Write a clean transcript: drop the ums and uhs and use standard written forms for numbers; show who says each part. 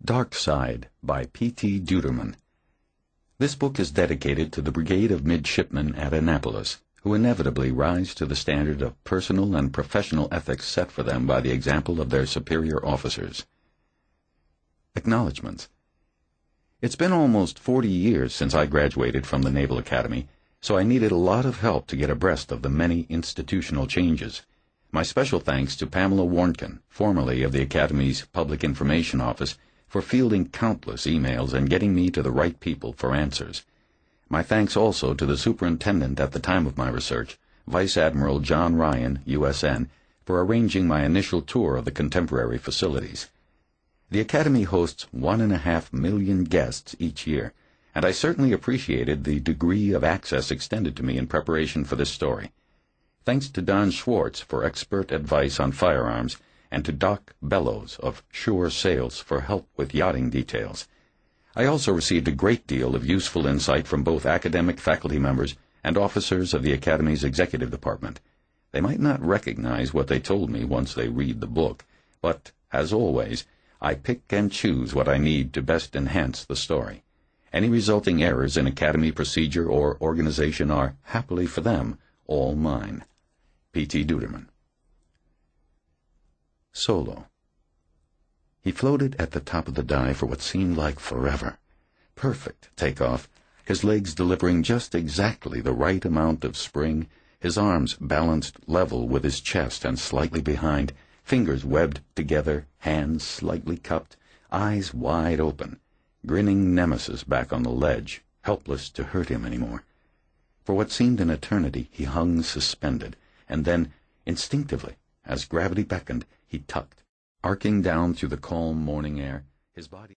Speaker 1: Dark Side by P.T. Duderman. This book is dedicated to the Brigade of Midshipmen at Annapolis, who inevitably rise to the standard of personal and professional ethics set for them by the example of their superior officers. Acknowledgments. It's been almost 40 years since I graduated from the Naval Academy, so I needed a lot of help to get abreast of the many institutional changes. My special thanks to Pamela Warnken, formerly of the Academy's Public Information Office, for fielding countless emails and getting me to the right people for answers. My thanks also to the superintendent at the time of my research, Vice Admiral John Ryan, USN, for arranging my initial tour of the contemporary facilities. The Academy hosts 1.5 million guests each year, and I certainly appreciated the degree of access extended to me in preparation for this story. Thanks to Don Schwartz for expert advice on firearms, and to Doc Bellows of Sure Sails for help with yachting details. I also received a great deal of useful insight from both academic faculty members and officers of the Academy's executive department. They might not recognize what they told me once they read the book, but, as always, I pick and choose what I need to best enhance the story. Any resulting errors in Academy procedure or organization are, happily for them, all mine. P.T. Duderman. Solo. He floated at the top of the dive for what seemed like forever. Perfect takeoff, his legs delivering just exactly the right amount of spring, his arms balanced level with his chest and slightly behind, fingers webbed together, hands slightly cupped, eyes wide open, grinning nemesis back on the ledge, helpless to hurt him anymore. For what seemed an eternity, he hung suspended, and then, instinctively, as gravity beckoned, he tucked, arcing down through the calm morning air, his body